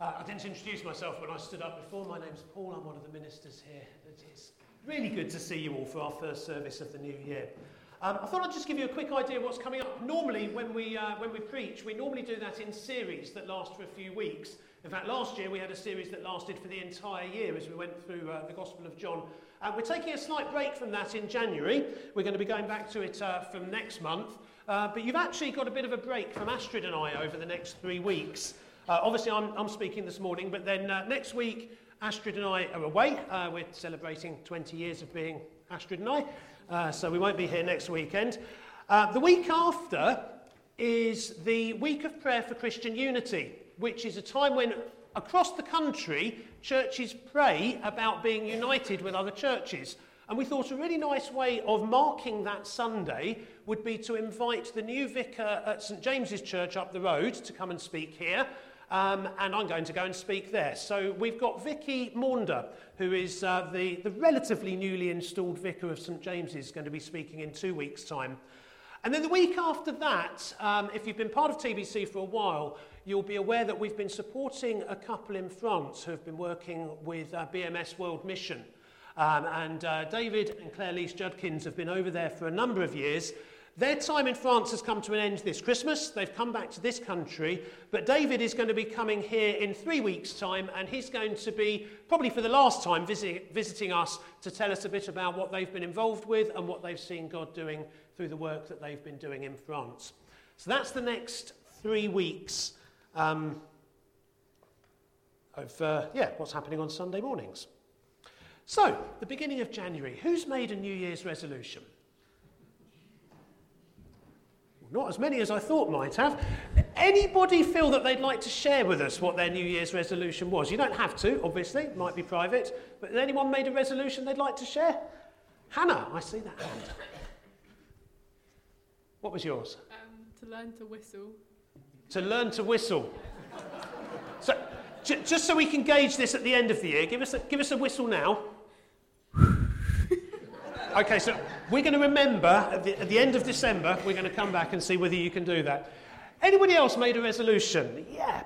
I didn't introduce myself when I stood up before. My name's Paul. I'm one of the ministers here. It's really good to see you all for our first service of the new year. I thought I'd just give you a quick idea of what's coming up. Normally, when we preach, we normally do that in series that last for a few weeks. In fact, last year we had a series that lasted for the entire year as we went through the Gospel of John. We're taking a slight break from that in January. We're going to be going back to it from next month. But you've actually got a bit of a break from Astrid and I over the next 3 weeks. Obviously, I'm speaking this morning, but then next week, Astrid and I are away. We're celebrating 20 years of being Astrid and I, so we won't be here next weekend. The week after is the Week of Prayer for Christian Unity, which is a time when, across the country, churches pray about being united with other churches. And we thought a really nice way of marking that Sunday would be to invite the new vicar at St James's Church up the road to come and speak here. And I'm going to go and speak there. So we've got Vicky Maunder, who is the relatively newly installed vicar of St James's, going to be speaking in 2 weeks' time. And then the week after that, if you've been part of TBC for a while, you'll be aware that we've been supporting a couple in France who have been working with BMS World Mission. David and Claire Lees Judkins have been over there for a number of years. Their time in France has come to an end this Christmas. They've come back to this country, but David is going to be coming here in 3 weeks' time, and he's going to be, probably for the last time, visiting us to tell us a bit about what they've been involved with and what they've seen God doing through the work that they've been doing in France. So that's the next 3 weeks of what's happening on Sunday mornings. So, the beginning of January. Who's made a New Year's resolution? Not as many as I thought might have. Anybody feel that they'd like to share with us what their New Year's resolution was? You don't have to, obviously. It might be private. But has anyone made a resolution they'd like to share? Hannah, I see that hand. What was yours? To learn to whistle. To learn to whistle. So, just so we can gauge this at the end of the year, give us a whistle now. Okay, so we're going to remember at the end of December, we're going to come back and see whether you can do that. Anybody else made a resolution? Yeah.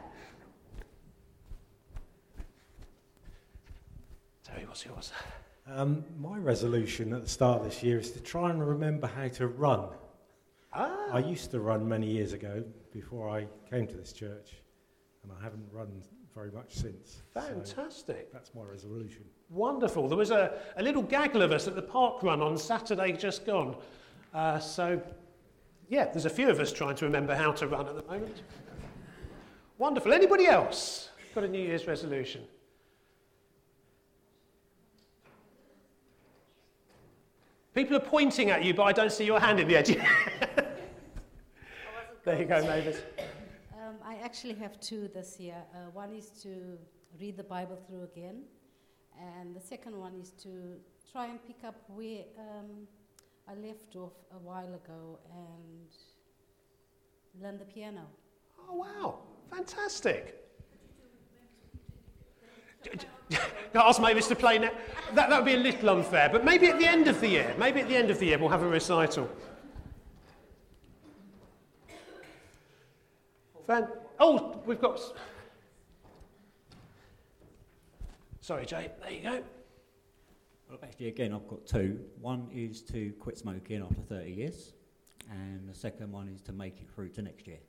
Terry, what's yours? My resolution at the start of this year is to try and remember how to run. I used to run many years ago before I came to this church, and I haven't run very much since. Fantastic. So that's my resolution. Wonderful. There was a little gaggle of us at the park run on Saturday just gone. There's a few of us trying to remember how to run at the moment. Wonderful. Anybody else got a New Year's resolution? People are pointing at you, but I don't see your hand in the edge. There you go, Mavis. I actually have two this year. One is to read the Bible through again, and the second one is to try and pick up where I left off a while ago and learn the piano. Oh, wow. Fantastic. Ask Mavis to play now. That would be a little unfair, but maybe at the end of the year. We'll have a recital. We've got... Sorry, Jay. There you go. Well, actually, again, I've got two. One is to quit smoking after 30 years, and the second one is to make it through to next year.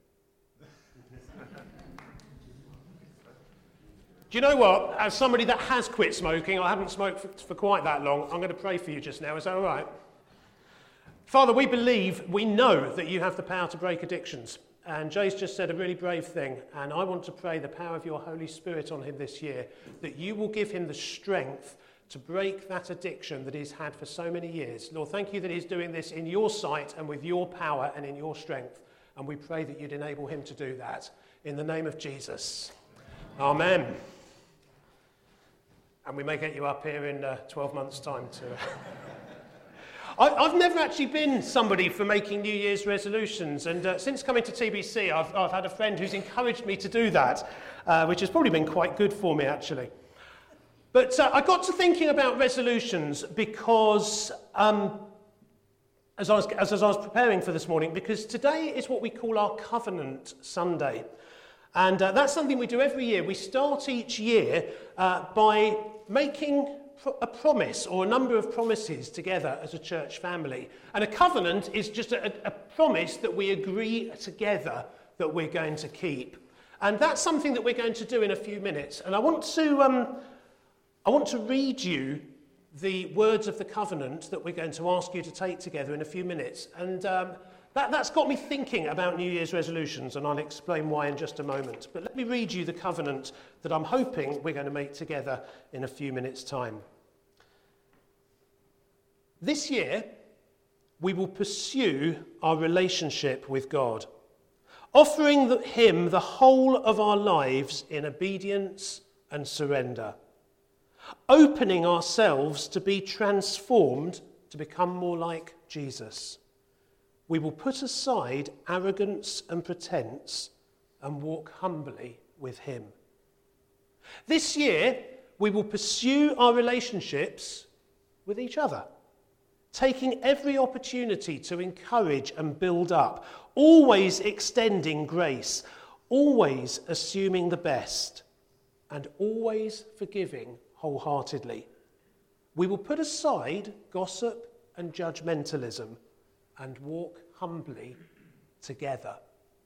Do you know what? As somebody that has quit smoking, I haven't smoked for quite that long, I'm going to pray for you just now. Is that all right? Father, we know that you have the power to break addictions. And Jay's just said a really brave thing, and I want to pray the power of your Holy Spirit on him this year, that you will give him the strength to break that addiction that he's had for so many years. Lord, thank you that he's doing this in your sight and with your power and in your strength. And we pray that you'd enable him to do that. In the name of Jesus. Amen. And we may get you up here in 12 months' time too. I've never actually been somebody for making New Year's resolutions, and since coming to TBC, I've had a friend who's encouraged me to do that, which has probably been quite good for me, actually. But I got to thinking about resolutions because, as I was preparing for this morning, because today is what we call our Covenant Sunday. And that's something we do every year. We start each year by making a promise or a number of promises together as a church family. And a covenant is just a promise that we agree together that we're going to keep. And that's something that we're going to do in a few minutes. And I want to read you the words of the covenant that we're going to ask you to take together in a few minutes. And that's got me thinking about New Year's resolutions, and I'll explain why in just a moment. But let me read you the covenant that I'm hoping we're going to make together in a few minutes' time. This year, we will pursue our relationship with God, offering him the whole of our lives in obedience and surrender, opening ourselves to be transformed to become more like Jesus. We will put aside arrogance and pretense and walk humbly with him. This year, we will pursue our relationships with each other, taking every opportunity to encourage and build up, always extending grace, always assuming the best, and always forgiving wholeheartedly. We will put aside gossip and judgmentalism and walk humbly together.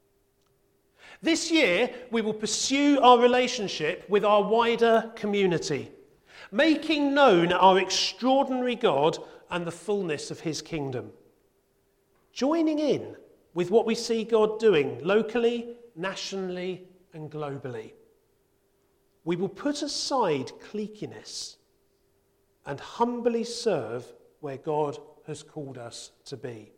This year, we will pursue our relationship with our wider community, making known our extraordinary God and the fullness of his kingdom, joining in with what we see God doing locally, nationally, and globally. We will put aside cliqueiness and humbly serve where God has called us to be.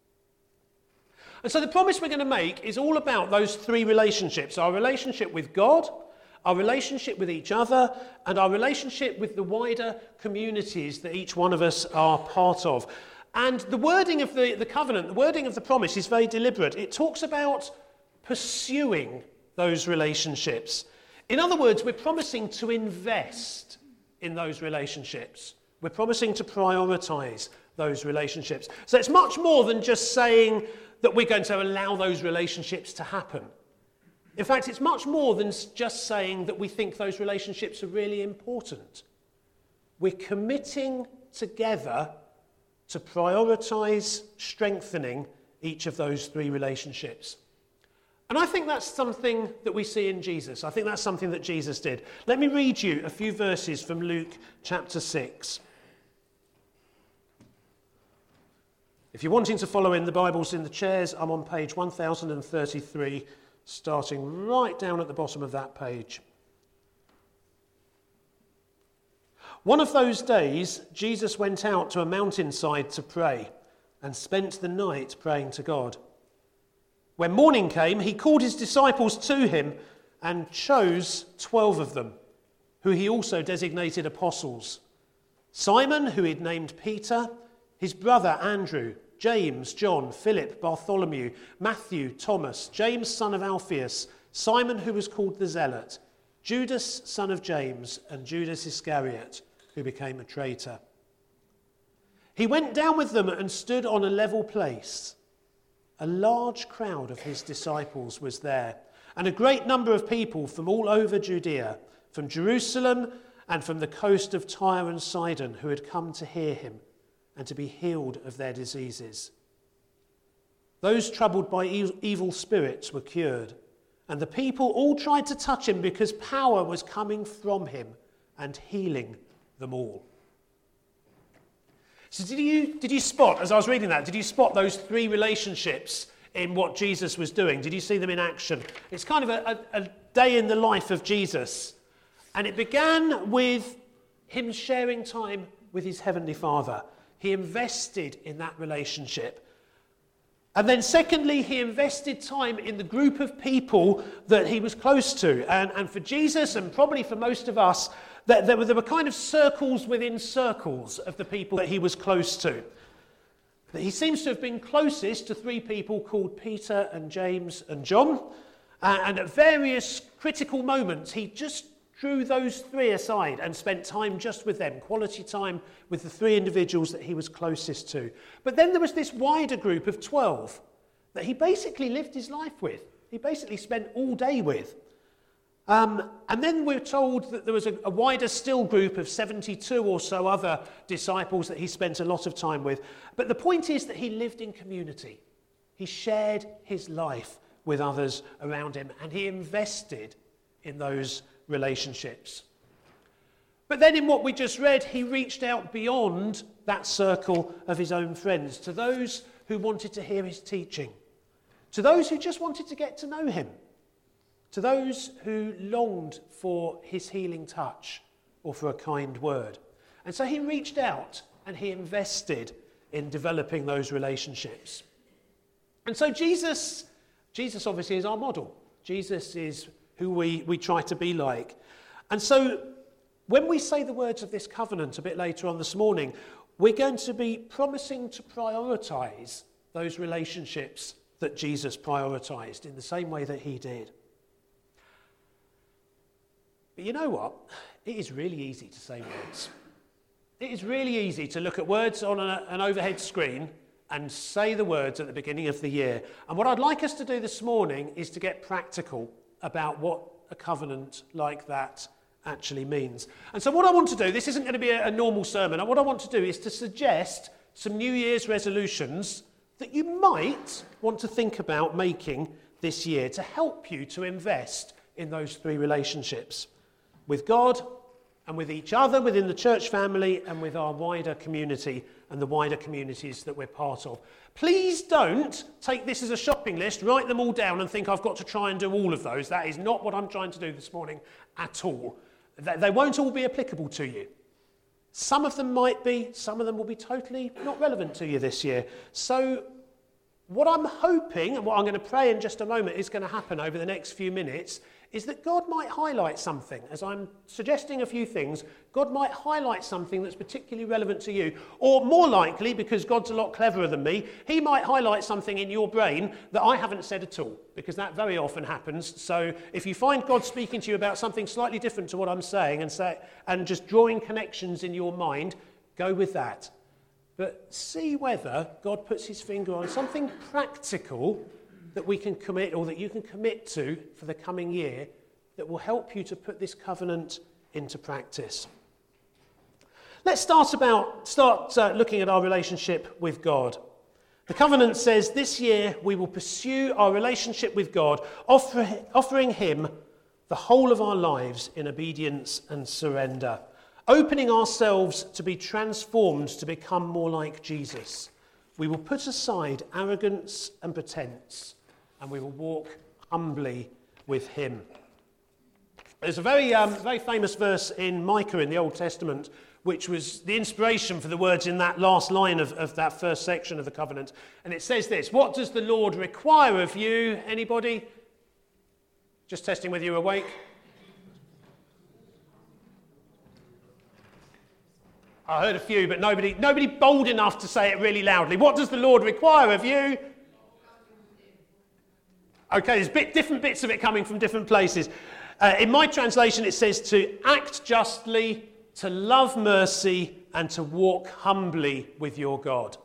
And so the promise we're going to make is all about those three relationships: our relationship with God, our relationship with each other, and our relationship with the wider communities that each one of us are part of. And the wording of the covenant, the wording of the promise is very deliberate. It talks about pursuing those relationships. In other words, we're promising to invest in those relationships. We're promising to prioritise those relationships. So it's much more than just saying that we're going to allow those relationships to happen. In fact, it's much more than just saying that we think those relationships are really important. We're committing together to prioritise strengthening each of those three relationships. And I think that's something that we see in Jesus. I think that's something that Jesus did. Let me read you a few verses from Luke chapter 6. If you're wanting to follow in, the Bible's in the chairs. I'm on page 1033, starting right down at the bottom of that page. One of those days, Jesus went out to a mountainside to pray and spent the night praying to God. When morning came, he called his disciples to him and chose 12 of them, who he also designated apostles: Simon, who he'd named Peter, his brother Andrew, James, John, Philip, Bartholomew, Matthew, Thomas, James, son of Alphaeus, Simon, who was called the Zealot, Judas, son of James, and Judas Iscariot, who became a traitor. He went down with them and stood on a level place. A large crowd of his disciples was there, and a great number of people from all over Judea, from Jerusalem and from the coast of Tyre and Sidon, who had come to hear him and to be healed of their diseases. Those troubled by evil spirits were cured, and the people all tried to touch him because power was coming from him and healing them all. So did you spot, as I was reading that, did you spot those three relationships in what Jesus was doing? Did you see them in action? It's kind of a day in the life of Jesus. And it began with him sharing time with his Heavenly Father. He invested in that relationship. And then secondly, he invested time in the group of people that he was close to. And for Jesus, and probably for most of us, there were kind of circles within circles of the people that he was close to. He seems to have been closest to three people called Peter and James and John. And at various critical moments, he just drew those three aside and spent time just with them, quality time with the three individuals that he was closest to. But then there was this wider group of 12 that he basically lived his life with. He basically spent all day with. And then we're told that there was a wider still group of 72 or so other disciples that he spent a lot of time with. But the point is that he lived in community. He shared his life with others around him, and he invested in those relationships. But then in what we just read, he reached out beyond that circle of his own friends, to those who wanted to hear his teaching, to those who just wanted to get to know him, to those who longed for his healing touch or for a kind word. And so he reached out and he invested in developing those relationships. And so Jesus obviously is our model. Jesus is who we try to be like. And so when we say the words of this covenant a bit later on this morning, we're going to be promising to prioritise those relationships that Jesus prioritised in the same way that he did. But you know what? It is really easy to say words. It is really easy to look at words on an overhead screen and say the words at the beginning of the year. And what I'd like us to do this morning is to get practical about what a covenant like that actually means. And so what I want to do, this isn't going to be a normal sermon, what I want to do is to suggest some New Year's resolutions that you might want to think about making this year to help you to invest in those three relationships: with God and with each other within the church family and with our wider community and the wider communities that we're part of. Please don't take this as a shopping list, write them all down and think I've got to try and do all of those. That is not what I'm trying to do this morning at all. They won't all be applicable to you. Some of them might be, some of them will be totally not relevant to you this year. So what I'm hoping, and what I'm going to pray in just a moment is going to happen over the next few minutes, is that God might highlight something. As I'm suggesting a few things, God might highlight something that's particularly relevant to you. Or more likely, because God's a lot cleverer than me, he might highlight something in your brain that I haven't said at all, because that very often happens. So if you find God speaking to you about something slightly different to what I'm saying and just drawing connections in your mind, go with that. But see whether God puts his finger on something practical that we can commit, or that you can commit to for the coming year, that will help you to put this covenant into practice. Let's start looking at our relationship with God. The covenant says this year we will pursue our relationship with God, offering him the whole of our lives in obedience and surrender, opening ourselves to be transformed to become more like Jesus. We will put aside arrogance and pretense, and we will walk humbly with him. There's a very famous verse in Micah in the Old Testament, which was the inspiration for the words in that last line of that first section of the covenant. And it says this: what does the Lord require of you? Anybody? Just testing whether you're awake. I heard a few, but nobody bold enough to say it really loudly. What does the Lord require of you? Okay, there's different bits of it coming from different places. In my translation, it says to act justly, to love mercy, and to walk humbly with your God.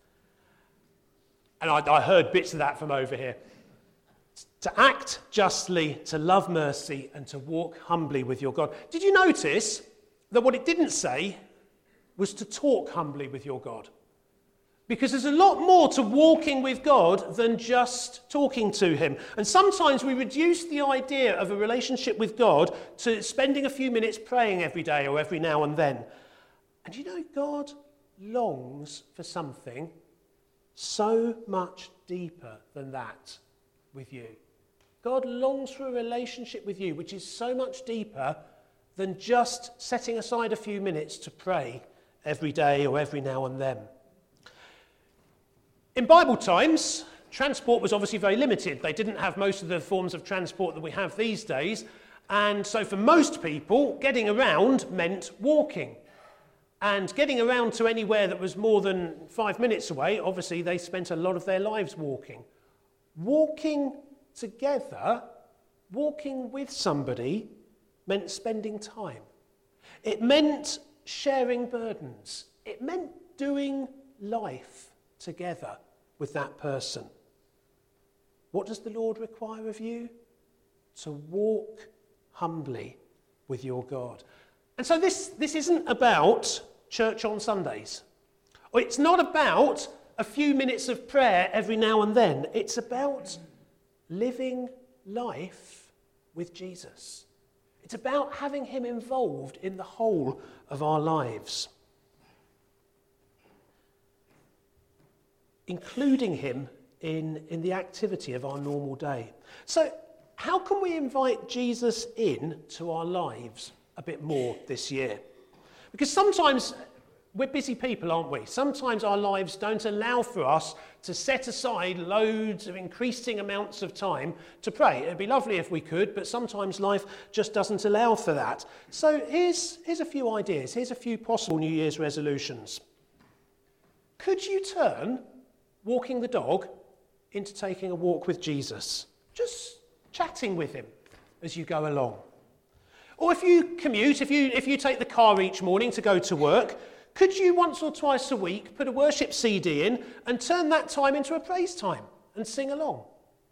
And I heard bits of that from over here. To act justly, to love mercy, and to walk humbly with your God. Did you notice that what it didn't say was to talk humbly with your God? Because there's a lot more to walking with God than just talking to him. And sometimes we reduce the idea of a relationship with God to spending a few minutes praying every day or every now and then. And you know, God longs for something so much deeper than that with you. God longs for a relationship with you which is so much deeper than just setting aside a few minutes to pray every day or every now and then. In Bible times, transport was obviously very limited. They didn't have most of the forms of transport that we have these days. And so for most people, getting around meant walking. And getting around to anywhere that was more than 5 minutes away, obviously they spent a lot of their lives walking. Walking together, walking with somebody, meant spending time. It meant sharing burdens. It meant doing life together with that person. What does the Lord require of you? To walk humbly with your God. And so this isn't about church on Sundays. Or it's not about a few minutes of prayer every now and then. It's about living life with Jesus. It's about having him involved in the whole of our lives. Including him in the activity of our normal day. So how can we invite Jesus in to our lives a bit more this year? Because sometimes we're busy people, aren't we? Sometimes our lives don't allow for us to set aside loads of increasing amounts of time to pray. It'd be lovely if we could, but sometimes life just doesn't allow for that. So here's a few ideas. Here's a few possible New Year's resolutions. Could you turn walking the dog into taking a walk with Jesus? Just chatting with him as you go along. Or if you commute, if you take the car each morning to go to work, could you once or twice a week put a worship CD in and turn that time into a praise time and sing along?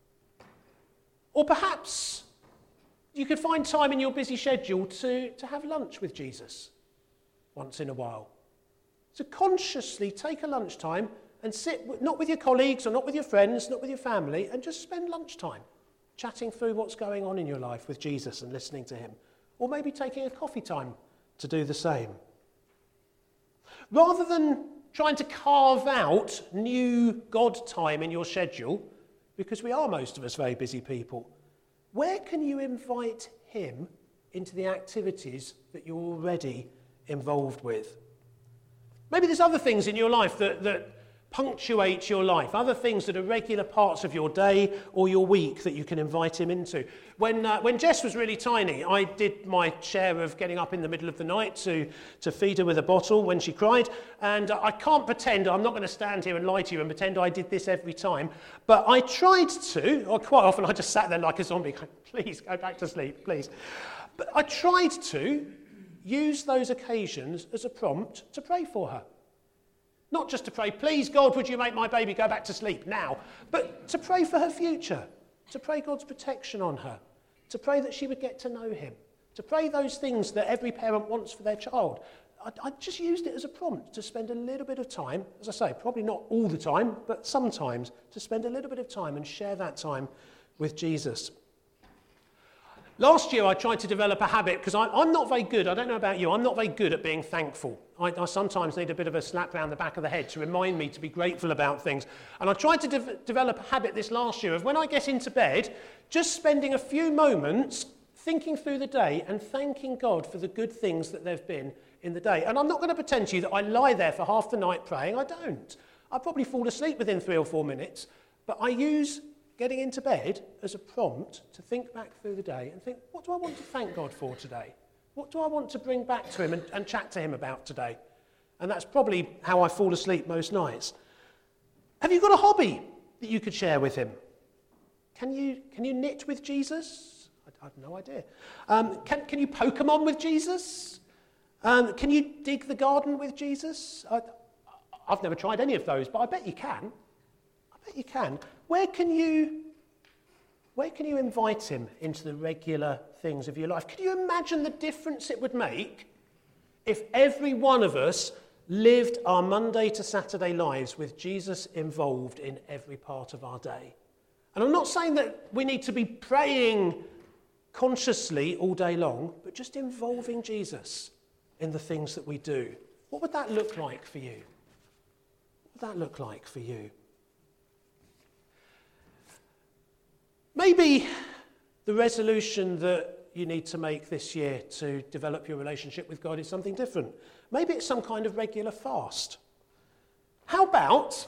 Or perhaps you could find time in your busy schedule to have lunch with Jesus once in a while. So consciously take a lunchtime and sit, not with your colleagues or not with your friends, not with your family, and just spend lunchtime chatting through what's going on in your life with Jesus and listening to him. Or maybe taking a coffee time to do the same. Rather than trying to carve out new God time in your schedule, because we are most of us very busy people, where can you invite him into the activities that you're already involved with? Maybe there's other things in your life that punctuate your life, other things that are regular parts of your day or your week that you can invite him into. When Jess was really tiny, I did my share of getting up in the middle of the night to feed her with a bottle when she cried, and I can't pretend, I'm not going to stand here and lie to you and pretend I did this every time, but I tried to, or quite often I just sat there like a zombie, going, please go back to sleep, please. But I tried to use those occasions as a prompt to pray for her. Not just to pray, please God, would you make my baby go back to sleep now, but to pray for her future, to pray God's protection on her, to pray that she would get to know him, to pray those things that every parent wants for their child. I just used it as a prompt to spend a little bit of time, as I say, probably not all the time, but sometimes, to spend a little bit of time and share that time with Jesus. Last year I tried to develop a habit, because I'm not very good, I don't know about you, I'm not very good at being thankful. I sometimes need a bit of a slap round the back of the head to remind me to be grateful about things. And I tried to develop a habit this last year of when I get into bed, just spending a few moments thinking through the day and thanking God for the good things that there have been in the day. And I'm not going to pretend to you that I lie there for half the night praying, I don't. I probably fall asleep within 3 or 4 minutes, but I use getting into bed as a prompt to think back through the day and think, what do I want to thank God for today? What do I want to bring back to him and chat to him about today? And that's probably how I fall asleep most nights. Have you got a hobby that you could share with him? Can you knit with Jesus? I have no idea. Can you Pokemon with Jesus? Can you dig the garden with Jesus? I've never tried any of those, but I bet you can. I bet you can. Where can you invite him into the regular things of your life? Can you imagine the difference it would make if every one of us lived our Monday to Saturday lives with Jesus involved in every part of our day? And I'm not saying that we need to be praying consciously all day long, but just involving Jesus in the things that we do. What would that look like for you? What would that look like for you? Maybe the resolution that you need to make this year to develop your relationship with God is something different. Maybe it's some kind of regular fast. How about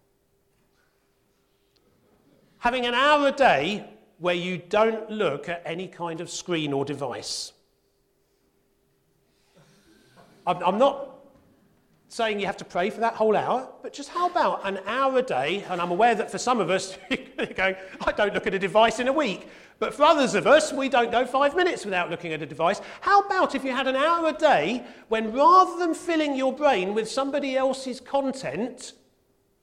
having an hour a day where you don't look at any kind of screen or device? I'm not saying you have to pray for that whole hour, but just how about an hour a day? And I'm aware that for some of us, you're going, I don't look at a device in a week. But for others of us, we don't go 5 minutes without looking at a device. How about if you had an hour a day when rather than filling your brain with somebody else's content,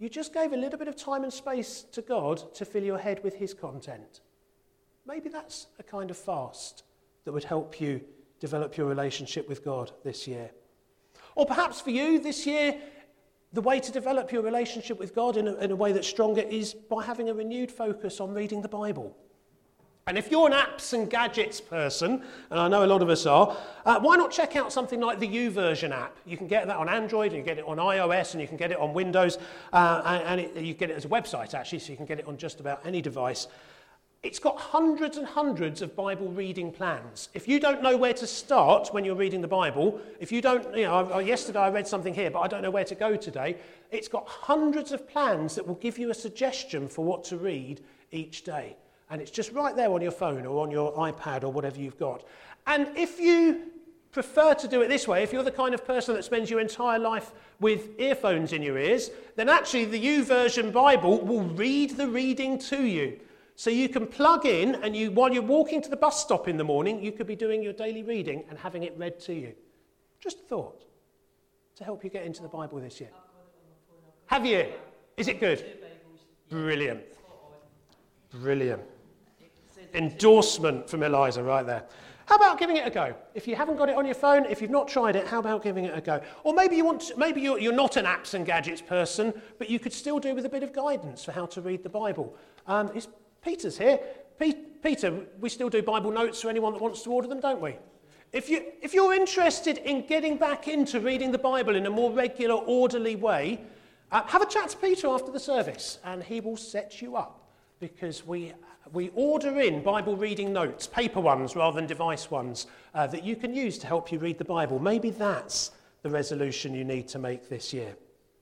you just gave a little bit of time and space to God to fill your head with his content. Maybe that's a kind of fast that would help you develop your relationship with God this year. Or perhaps for you this year, the way to develop your relationship with God in a way that's stronger is by having a renewed focus on reading the Bible. And if you're an apps and gadgets person, and I know a lot of us are, why not check out something like the YouVersion app? You can get that on Android, and you get it on iOS, and you can get it on Windows, you get it as a website actually, so you can get it on just about any device. It's got hundreds and hundreds of Bible reading plans. If you don't know where to start when you're reading the Bible, if you don't, yesterday I read something here, but I don't know where to go today, it's got hundreds of plans that will give you a suggestion for what to read each day. And it's just right there on your phone or on your iPad or whatever you've got. And if you prefer to do it this way, if you're the kind of person that spends your entire life with earphones in your ears, then actually the YouVersion Bible will read the reading to you. So you can plug in, and while you're walking to the bus stop in the morning, you could be doing your daily reading and having it read to you. Just a thought to help you get into the Bible this year. Have you? Is it good? Brilliant. Brilliant. Endorsement from Eliza right there. How about giving it a go? If you haven't got it on your phone, if you've not tried it, how about giving it a go? Or maybe you're not an apps and gadgets person, but you could still do with a bit of guidance for how to read the Bible. Peter's here. Peter, we still do Bible notes for anyone that wants to order them, don't we? If you're interested in getting back into reading the Bible in a more regular, orderly way, have a chat to Peter after the service, and he will set you up, because we order in Bible reading notes, paper ones rather than device ones, that you can use to help you read the Bible. Maybe that's the resolution you need to make this year.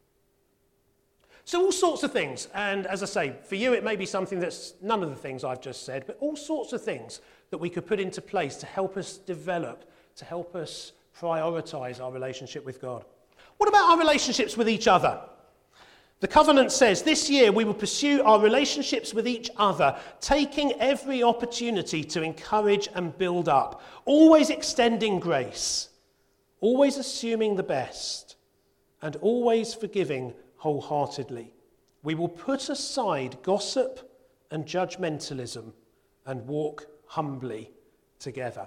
So all sorts of things, and as I say, for you it may be something that's none of the things I've just said, but all sorts of things that we could put into place to help us develop, to help us prioritise our relationship with God. What about our relationships with each other? The covenant says, this year we will pursue our relationships with each other, taking every opportunity to encourage and build up, always extending grace, always assuming the best, and always forgiving wholeheartedly. We will put aside gossip and judgmentalism and walk humbly together.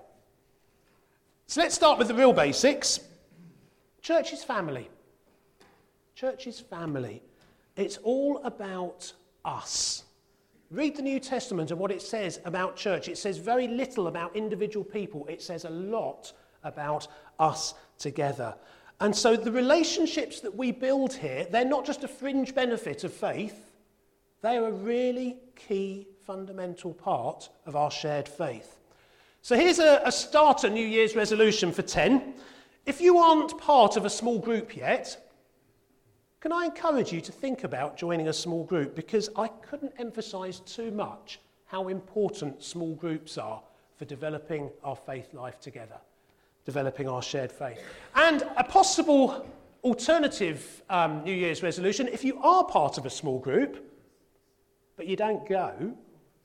So let's start with the real basics. Church is family. Church is family. It's all about us. Read the New Testament and what it says about church. It says very little about individual people. It says a lot about us together. And so the relationships that we build here, they're not just a fringe benefit of faith. They are a really key, fundamental part of our shared faith. So here's a starter New Year's resolution for 10. If you aren't part of a small group yet, can I encourage you to think about joining a small group? Because I couldn't emphasise too much how important small groups are for developing our faith life together, developing our shared faith. And a possible alternative New Year's resolution, if you are part of a small group, but you don't go,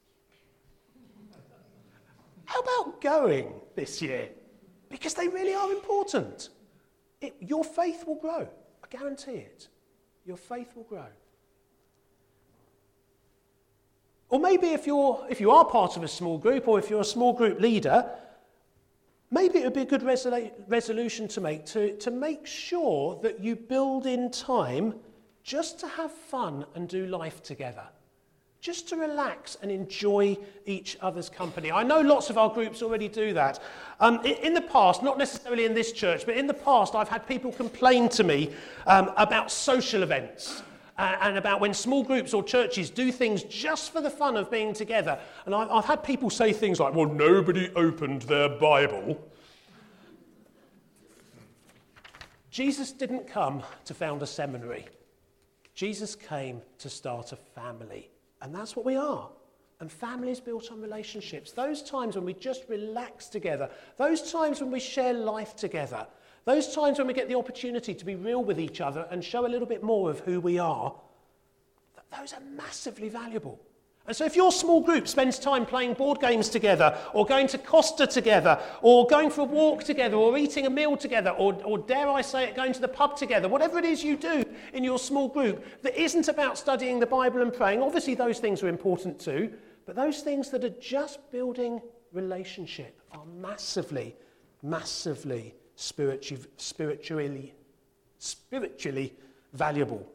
how about going this year? Because they really are important. Your faith will grow. I guarantee it. Your faith will grow. Or maybe if you are part of a small group, or if you're a small group leader, maybe it would be a good resolution to make sure that you build in time just to have fun and do life together. Just to relax and enjoy each other's company. I know lots of our groups already do that. In the past, not necessarily in this church, but in the past I've had people complain to me about social events and about when small groups or churches do things just for the fun of being together. And I've had people say things like, well, nobody opened their Bible. Jesus didn't come to found a seminary. Jesus came to start a family. And that's what we are. And family is built on relationships. Those times when we just relax together, those times when we share life together, those times when we get the opportunity to be real with each other and show a little bit more of who we are, those are massively valuable. And so if your small group spends time playing board games together, or going to Costa together, or going for a walk together, or eating a meal together, or dare I say it, going to the pub together, whatever it is you do in your small group that isn't about studying the Bible and praying, obviously those things are important too, but those things that are just building relationship are massively, massively spiritually valuable.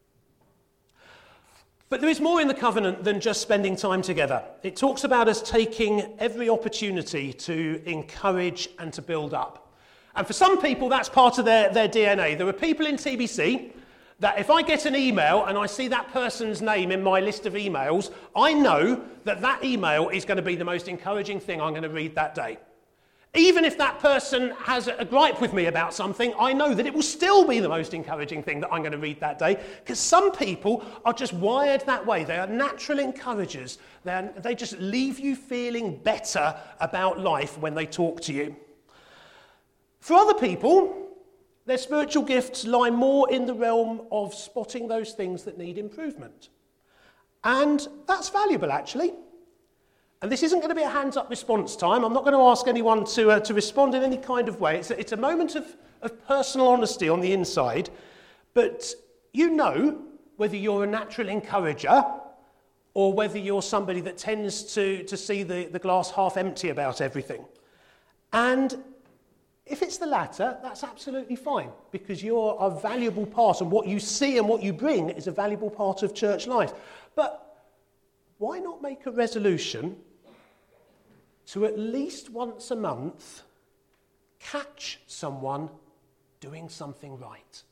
But there is more in the covenant than just spending time together. It talks about us taking every opportunity to encourage and to build up. And for some people, that's part of their DNA. There are people in TBC that if I get an email and I see that person's name in my list of emails, I know that that email is going to be the most encouraging thing I'm going to read that day. Even if that person has a gripe with me about something, I know that it will still be the most encouraging thing that I'm going to read that day, because some people are just wired that way. They are natural encouragers. They just leave you feeling better about life when they talk to you. For other people, their spiritual gifts lie more in the realm of spotting those things that need improvement. And that's valuable, actually. And this isn't going to be a hands-up response time. I'm not going to ask anyone to respond in any kind of way. It's a moment of personal honesty on the inside. But you know whether you're a natural encourager or whether you're somebody that tends to see the glass half empty about everything. And if it's the latter, that's absolutely fine, because you're a valuable part, and what you see and what you bring is a valuable part of church life. But why not make a resolution to at least once a month catch someone doing something right?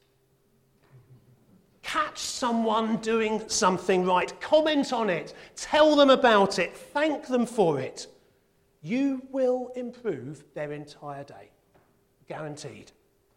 Catch someone doing something right. Comment on it. Tell them about it. Thank them for it. You will improve their entire day. Guaranteed.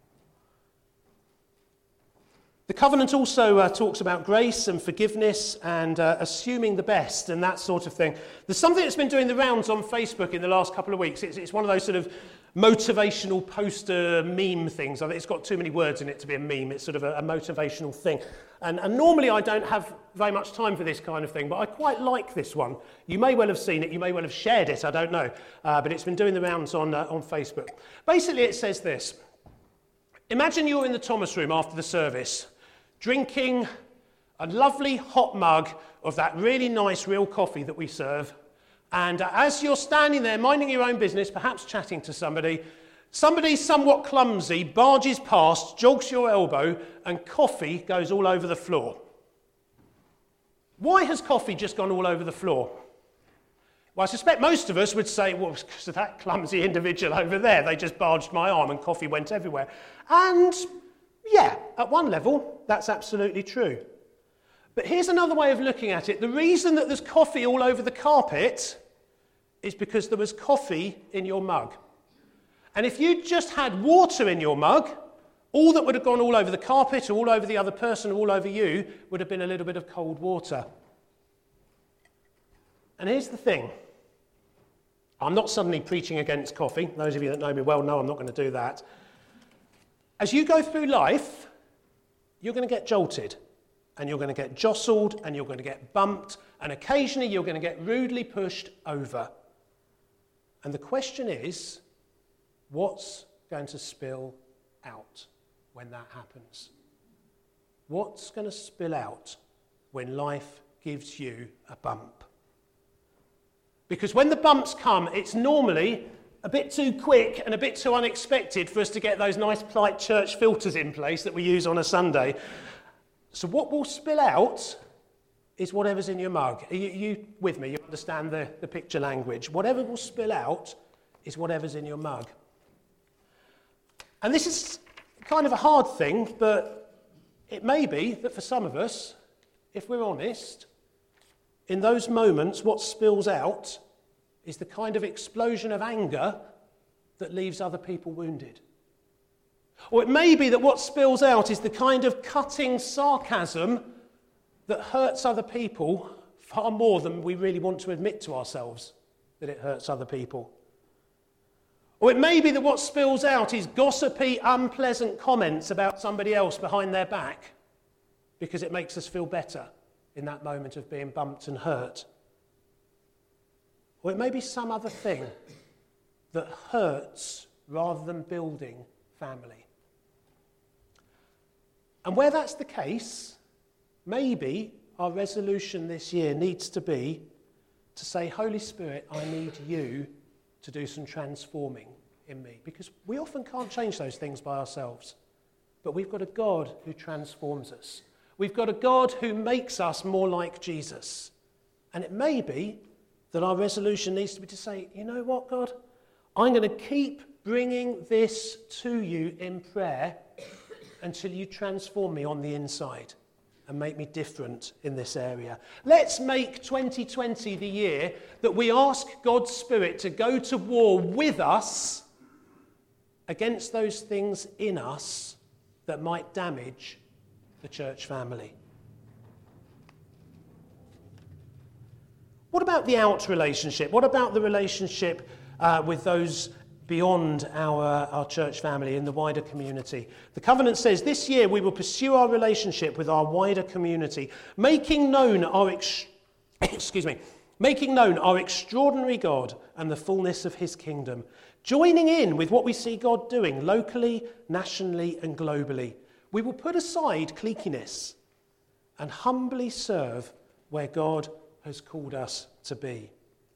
The covenant also talks about grace and forgiveness and assuming the best and that sort of thing. There's something that's been doing the rounds on Facebook in the last couple of weeks. It's one of those sort of motivational poster meme things. I think it's got too many words in it to be a meme. It's sort of a motivational thing. And normally I don't have very much time for this kind of thing, but I quite like this one. You may well have seen it. You may well have shared it. I don't know. But it's been doing the rounds on Facebook. Basically, it says this. Imagine you're in the Thomas room after the service, drinking a lovely hot mug of that really nice real coffee that we serve. And as you're standing there minding your own business, perhaps chatting to somebody somewhat clumsy barges past, jogs your elbow, and coffee goes all over the floor. Why has coffee just gone all over the floor? Well, I suspect most of us would say, well, it's because of that clumsy individual over there. They just barged my arm and coffee went everywhere. And yeah, at one level, that's absolutely true. But here's another way of looking at it. The reason that there's coffee all over the carpet is because there was coffee in your mug. And if you just had water in your mug, all that would have gone all over the carpet, or all over the other person, or all over you, would have been a little bit of cold water. And here's the thing. I'm not suddenly preaching against coffee. Those of you that know me well know I'm not going to do that. As you go through life, you're going to get jolted, and you're going to get jostled, and you're going to get bumped, and occasionally you're going to get rudely pushed over. And the question is, what's going to spill out when that happens? What's going to spill out when life gives you a bump? Because when the bumps come, it's normally a bit too quick and a bit too unexpected for us to get those nice polite church filters in place that we use on a Sunday. So what will spill out is whatever's in your mug. Are you with me? You understand the picture language. Whatever will spill out is whatever's in your mug. And this is kind of a hard thing, but it may be that for some of us, if we're honest, in those moments, what spills out is the kind of explosion of anger that leaves other people wounded. Or it may be that what spills out is the kind of cutting sarcasm that hurts other people far more than we really want to admit to ourselves that it hurts other people. Or it may be that what spills out is gossipy, unpleasant comments about somebody else behind their back because it makes us feel better in that moment of being bumped and hurt. Or it may be some other thing that hurts rather than building family. And where that's the case, maybe our resolution this year needs to be to say, Holy Spirit, I need you to do some transforming in me. Because we often can't change those things by ourselves. But we've got a God who transforms us. We've got a God who makes us more like Jesus. And it may be that our resolution needs to be to say, you know what, God? I'm going to keep bringing this to you in prayer until you transform me on the inside and make me different in this area. Let's make 2020 the year that we ask God's Spirit to go to war with us against those things in us that might damage the church family. What about the out relationship? What about the relationship with those beyond our church family in the wider community? The covenant says this year we will pursue our relationship with our wider community, making known our extraordinary God and the fullness of his kingdom, joining in with what we see God doing locally, nationally and globally. We will put aside cliqueiness and humbly serve where God has called us to be.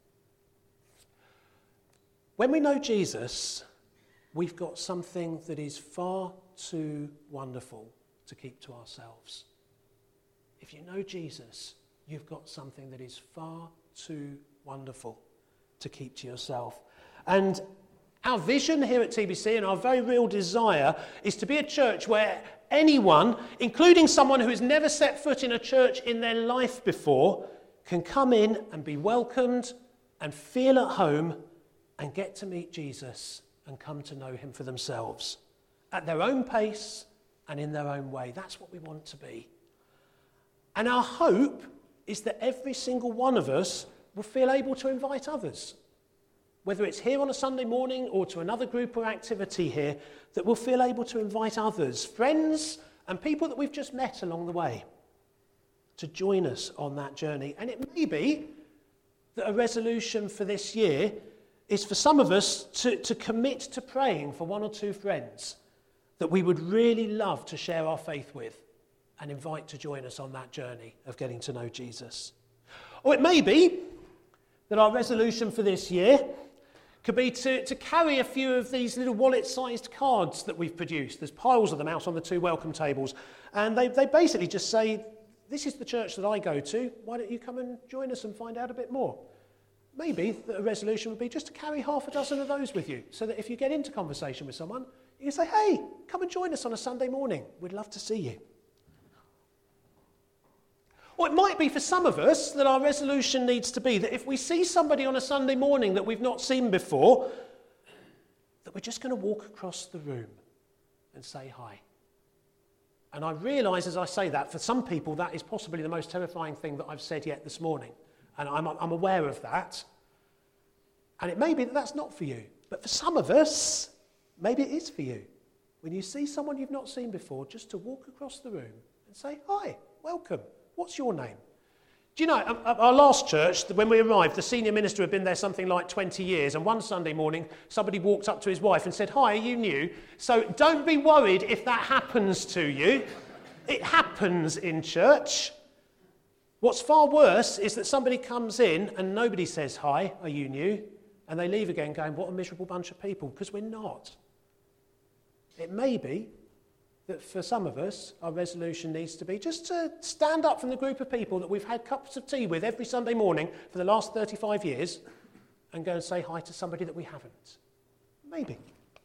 When we know Jesus, we've got something that is far too wonderful to keep to ourselves. If you know Jesus, you've got something that is far too wonderful to keep to yourself. And our vision here at TBC and our very real desire is to be a church where anyone, including someone who has never set foot in a church in their life before, can come in and be welcomed and feel at home and get to meet Jesus and come to know him for themselves at their own pace and in their own way. That's what we want to be. And our hope is that every single one of us will feel able to invite others, whether it's here on a Sunday morning or to another group or activity here, that we'll feel able to invite others, friends and people that we've just met along the way, to join us on that journey. And it may be that a resolution for this year is for some of us to commit to praying for one or two friends that we would really love to share our faith with and invite to join us on that journey of getting to know Jesus. Or it may be that our resolution for this year could be to carry a few of these little wallet-sized cards that we've produced. There's piles of them out on the two welcome tables. And they basically just say, this is the church that I go to. Why don't you come and join us and find out a bit more? Maybe a resolution would be just to carry half a dozen of those with you, so that if you get into conversation with someone, you can say, hey, come and join us on a Sunday morning. We'd love to see you. Or it might be for some of us that our resolution needs to be that if we see somebody on a Sunday morning that we've not seen before, that we're just going to walk across the room and say hi. And I realise as I say that, for some people, that is possibly the most terrifying thing that I've said yet this morning. And I'm aware of that. And it may be that that's not for you. But for some of us, maybe it is for you. When you see someone you've not seen before, just to walk across the room and say, hi, welcome. What's your name? Do you know, at our last church, when we arrived, the senior minister had been there something like 20 years. And one Sunday morning, somebody walked up to his wife and said, hi, are you new? So don't be worried if that happens to you. It happens in church. What's far worse is that somebody comes in and nobody says, hi, are you new? And they leave again going, what a miserable bunch of people, because we're not. It may be that for some of us, our resolution needs to be just to stand up from the group of people that we've had cups of tea with every Sunday morning for the last 35 years and go and say hi to somebody that we haven't. Maybe.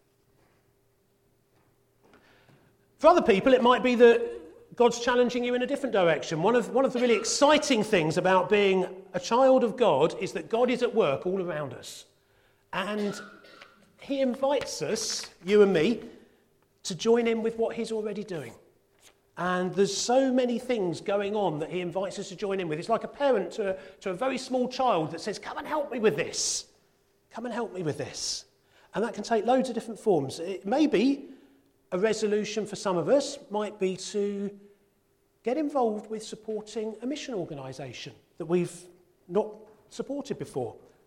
For other people, it might be that God's challenging you in a different direction. One of the really exciting things about being a child of God is that God is at work all around us. And he invites us, you and me, to join in with what he's already doing. And there's so many things going on that he invites us to join in with. It's like a parent to a very small child that says, come and help me with this. Come and help me with this. And that can take loads of different forms. It may be a resolution for some of us might be to get involved with supporting a mission organisation that we've not supported before.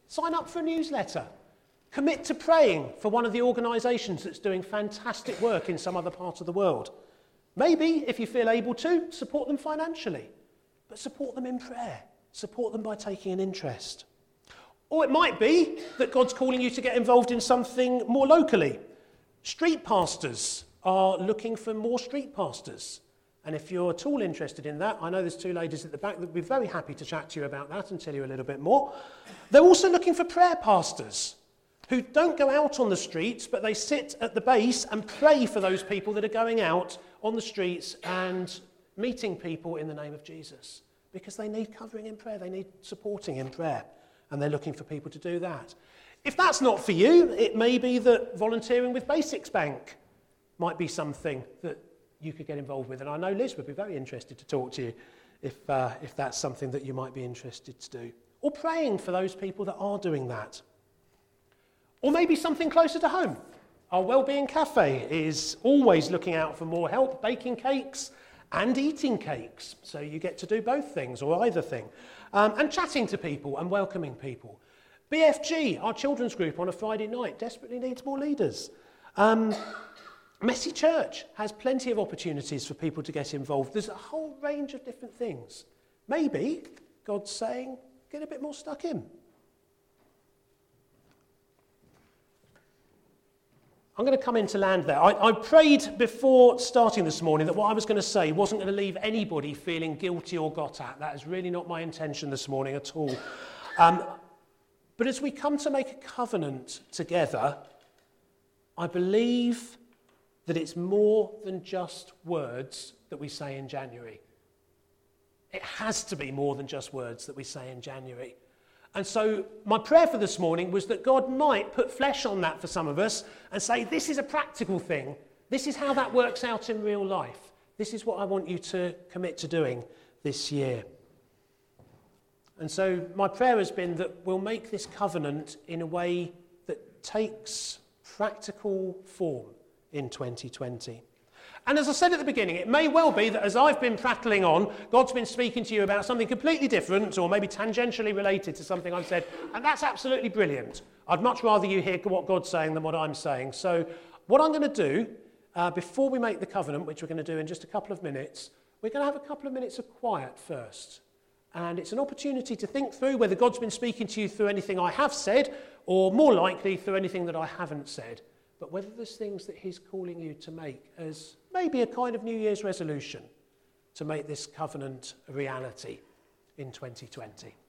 Sign up for a newsletter. Commit to praying for one of the organisations that's doing fantastic work in some other part of the world. Maybe, if you feel able to, support them financially, but support them in prayer. Support them by taking an interest. Or it might be that God's calling you to get involved in something more locally. Street pastors are looking for more street pastors. And if you're at all interested in that, I know there's two ladies at the back that would be very happy to chat to you about that and tell you a little bit more. They're also looking for prayer pastors who don't go out on the streets, but they sit at the base and pray for those people that are going out on the streets and meeting people in the name of Jesus. Because they need covering in prayer, they need supporting in prayer, and they're looking for people to do that. If that's not for you, it may be that volunteering with Basics Bank might be something that you could get involved with. And I know Liz would be very interested to talk to you if that's something that you might be interested to do. Or praying for those people that are doing that. Or maybe something closer to home. Our Wellbeing Cafe is always looking out for more help, baking cakes and eating cakes. So you get to do both things, or either thing. And chatting to people and welcoming people. BFG, our children's group on a Friday night, desperately needs more leaders. Messy Church has plenty of opportunities for people to get involved. There's a whole range of different things. Maybe God's saying, get a bit more stuck in. I'm going to come into land there. I prayed before starting this morning that what I was going to say wasn't going to leave anybody feeling guilty or got at. That is really not my intention this morning at all. But as we come to make a covenant together, I believe that it's more than just words that we say in January. It has to be more than just words that we say in January. And so my prayer for this morning was that God might put flesh on that for some of us and say, this is a practical thing. This is how that works out in real life. This is what I want you to commit to doing this year. And so my prayer has been that we'll make this covenant in a way that takes practical form in 2020. And as I said at the beginning, it may well be that as I've been prattling on, God's been speaking to you about something completely different or maybe tangentially related to something I've said, and that's absolutely brilliant. I'd much rather you hear what God's saying than what I'm saying. So what I'm going to do, before we make the covenant, which we're going to do in just a couple of minutes, we're going to have a couple of minutes of quiet first. And it's an opportunity to think through whether God's been speaking to you through anything I have said, or more likely through anything that I haven't said. But whether there's things that he's calling you to make as maybe a kind of New Year's resolution to make this covenant a reality in 2020.